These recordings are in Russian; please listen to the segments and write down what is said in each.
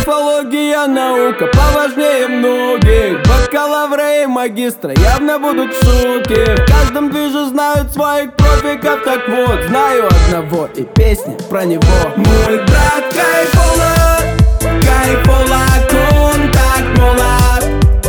кайфология наука поважнее многих. Бакалавры и магистра явно будут шутки. В каждом движе знают своих профиков. Так вот, знаю одного и песни про него. Мой брат кайфолог, кайфолог, он так молод,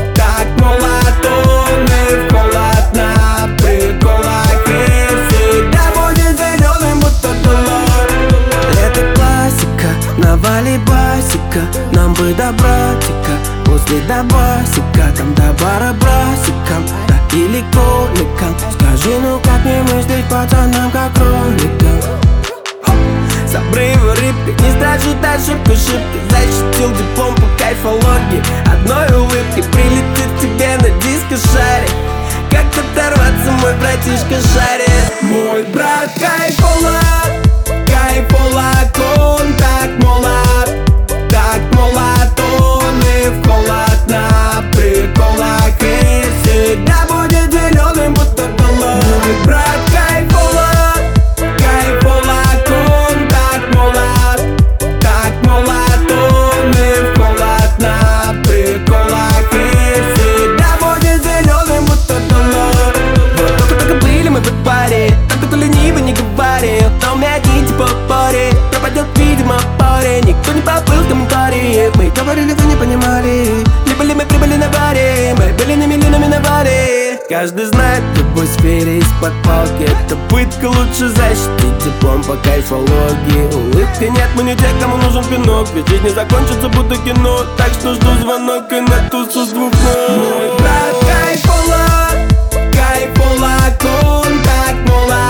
он и в холод на приколах. И всегда будет зеленым, будто доллар. Это классика, навали басика, нам бы до братика, после до басика, там до бара брасиком, да или коликом. Скажи, ну как не мыслить пацанам, как кроликам? С обрыва рыбка, не страшит ошибку, шибко. Защитил диплом по кайфологии одной улыбки. Прилетит тебе на диско-шаре. Как оторваться, мой братишка шарит. Мой брат кайфолог, кайфолог, он так молод, он и в холод на приколах. И всегда будет зеленым, будто доллар. Мой брат кайфолог, кайфолог, он так молод, он и в холод на приколах. И всегда будет зеленым, будто доллар. Вот только были мы в паре, только кто лениво не говорил. Но у меня одни типа паре, пропадет, видимо, паре. Никто не поплыл в комментарии. Мы говорили, вы не понимали. Не были мы, прибыли на баре. Мы были на миллионами на баре. Каждый знает, в любой сфере из-под палки это пытка, лучше защитить диплом по кайфологии. Улыбки нет, мы не те, кому нужен пинок. Ведь жизнь не закончится, будто кино. Так что жду звонок и на тусу с двух ног. Мой брат кайфолог, кайфолог, он так молод.